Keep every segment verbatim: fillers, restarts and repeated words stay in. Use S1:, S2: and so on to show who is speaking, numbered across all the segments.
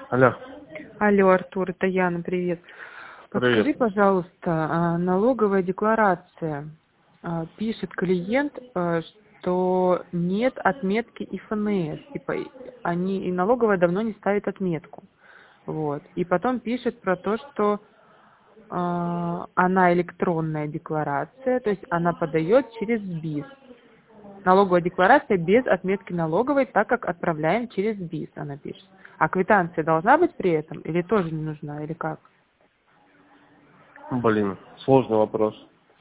S1: Алло.
S2: Алло, Артур, это Яна, привет. Подскажи,
S1: Привет.
S2: пожалуйста, налоговая декларация. Пишет клиент, что нет отметки ИФНС. Типа они и налоговая давно не ставит отметку. Вот. И потом пишет про то, что э, она электронная декларация, то есть она подает через БИС. Налоговая декларация без отметки налоговой, так как отправляем через БИС, она пишет. А квитанция должна быть при этом или тоже не нужна, или как?
S1: Блин, сложный вопрос.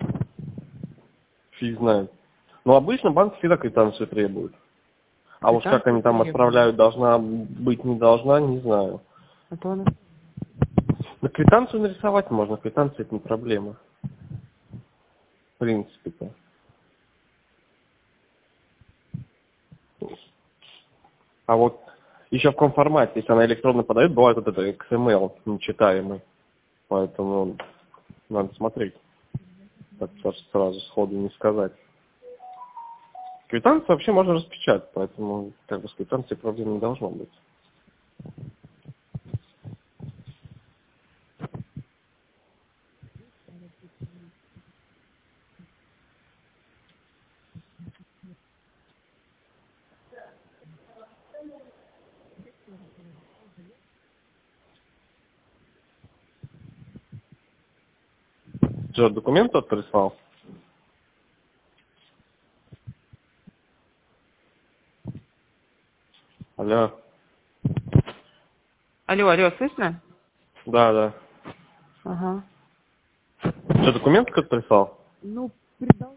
S1: Фиг знает. Но обычно банк всегда квитанцию требует. А уж как
S2: Квитанцию
S1: они там
S2: требует.
S1: отправляют, должна быть, не должна, не знаю.
S2: А то она...
S1: На квитанцию нарисовать можно, квитанция это не проблема. В принципе-то. А вот еще в каком формате, если она электронно подает, бывает вот это икс эм эль нечитаемый. Поэтому надо смотреть. Так сразу сходу не сказать. Квитанцию вообще можно распечатать, поэтому как бы с квитанцией проблем не должно быть. Что, документ тот прислал? Алло.
S2: Алло, алло, слышно?
S1: Да, да.
S2: Ага.
S1: Что, документ какой-то прислал?
S2: Ну, придал.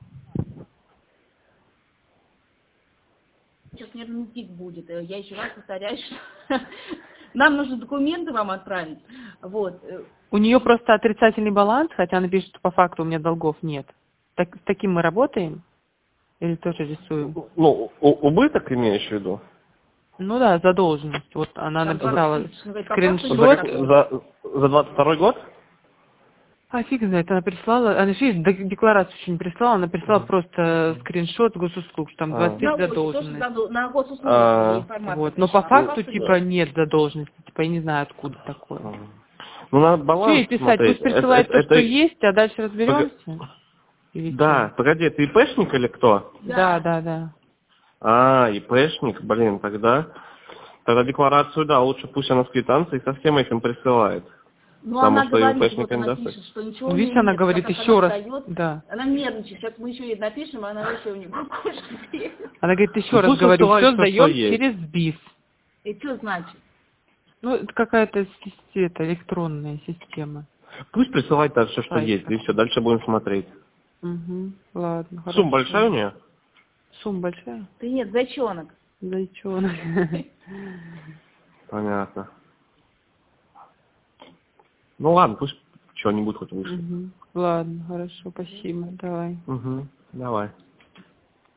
S3: Сейчас нервный тик будет. Я еще раз повторяю, что нам нужно документы вам отправить. Вот.
S2: У нее просто отрицательный баланс, хотя она пишет, что по факту у меня долгов нет. Так, с таким мы работаем? Или тоже рисуем?
S1: Ну, у- убыток имеешь в виду?
S2: Ну да, задолженность. Вот она
S3: Там
S2: написала
S3: двадцать тысяч, ну, говорит, по факту
S1: За,
S2: скриншот.
S3: нет.
S1: за, за двадцать второй год?
S2: А фиг знает, она прислала, она же видишь, декларацию еще не прислала, она прислала
S1: Мгм.
S2: просто скриншот госуслуг, что там
S1: А.
S2: двадцать
S3: На
S2: тысяч
S3: почту, то, что
S2: задолженность.
S3: задол- на госуслуги
S1: А,
S3: информация
S2: Вот. Но по
S3: пришла.
S2: факту,
S3: Факту
S2: типа,
S3: нет.
S2: нет задолженности, типа, я не знаю, откуда такое.
S1: А. Ну, надо
S2: Что
S1: баланс
S2: ей писать?
S1: смотреть.
S2: Пусть
S1: Это,
S2: присылает
S1: это,
S2: то, что
S1: это-
S2: есть, а дальше
S1: пога-
S2: разберемся? Или что?
S1: Да, погоди, это ИПшник или кто?
S2: Да,
S3: Да.
S2: да, да.
S1: А, ИПшник, блин, тогда, тогда декларацию, да, лучше пусть она с квитанцией со всем этим присылает.
S3: Ну,
S1: Потому
S3: она
S1: что
S3: говорит,
S1: ИПшник
S3: вот она
S1: не
S3: пишет, что ничего
S2: Ну,
S3: у
S2: видишь,
S3: нее
S2: она
S3: нет.
S2: говорит
S3: Так как
S2: еще
S3: она
S2: раз.
S3: сдает,
S2: Да.
S3: она нервничает. Сейчас мы еще ей напишем, а она еще не будет.
S2: Она говорит, еще
S1: Ну,
S2: раз
S1: пусть
S2: говорю,
S1: высылает
S2: все
S1: все, что
S2: сдаем
S1: есть.
S2: через БИС.
S3: И что значит?
S2: Ну, это какая-то сис- это, электронная система.
S1: Пусть присылает так все, что
S2: Сайт
S1: есть, и
S2: какой-то.
S1: все, дальше будем смотреть.
S2: Угу. Ладно, хорошо.
S1: Сумма большая у нее?
S2: Сумма большая?
S3: Ты нет, зайчонок.
S2: Зайчонок.
S1: Понятно. Ну ладно, пусть что-нибудь хоть вышлет.
S2: Угу. Ладно, хорошо, спасибо. Давай.
S1: Угу, давай.